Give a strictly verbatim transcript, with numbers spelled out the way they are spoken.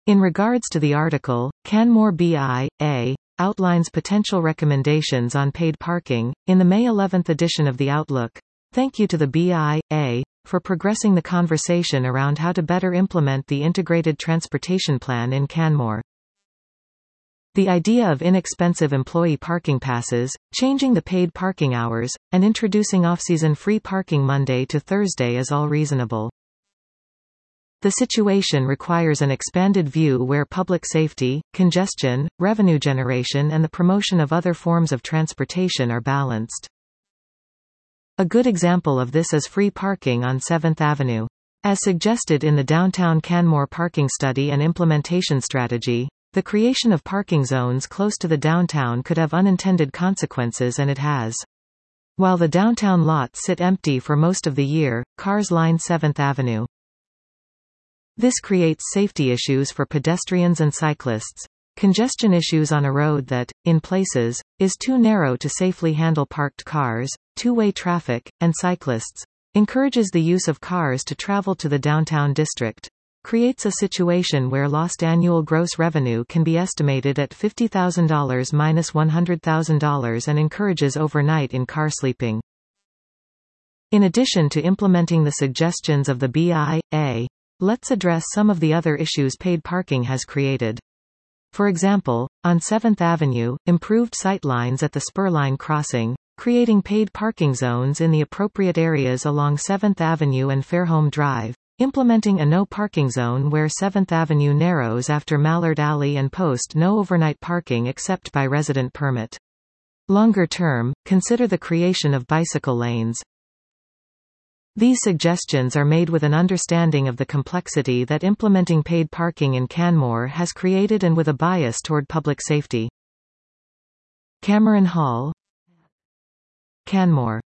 In regards to the article, Canmore B I A outlines potential recommendations on paid parking, in the May eleventh edition of The Outlook. Thank you to the B I A for progressing the conversation around how to better implement the Integrated Transportation Plan in Canmore. The idea of inexpensive employee parking passes, changing the paid parking hours, and introducing off-season free parking Monday to Thursday is all reasonable. The situation requires an expanded view where public safety, congestion, revenue generation and the promotion of other forms of transportation are balanced. A good example of this is free parking on seventh Avenue. As suggested in the Downtown Canmore Parking Study and Implementation Strategy, the creation of parking zones close to the downtown could have unintended consequences, and it has. While the downtown lots sit empty for most of the year, cars line seventh Avenue. This creates safety issues for pedestrians and cyclists. Congestion issues on a road that, in places, is too narrow to safely handle parked cars, two-way traffic, and cyclists. Encourages the use of cars to travel to the downtown district. Creates a situation where lost annual gross revenue can be estimated at fifty thousand dollars to one hundred thousand dollars and encourages overnight in-car sleeping. In addition to implementing the suggestions of the B I A, let's address some of the other issues paid parking has created. For example, on seventh Avenue, improved sightlines at the Spurline crossing, creating paid parking zones in the appropriate areas along seventh Avenue and Fairholme Drive. Implementing a no-parking zone where seventh Avenue narrows after Mallard Alley and post no overnight parking except by resident permit. Longer term, consider the creation of bicycle lanes. These suggestions are made with an understanding of the complexity that implementing paid parking in Canmore has created and with a bias toward public safety. Cameron Hall, Canmore.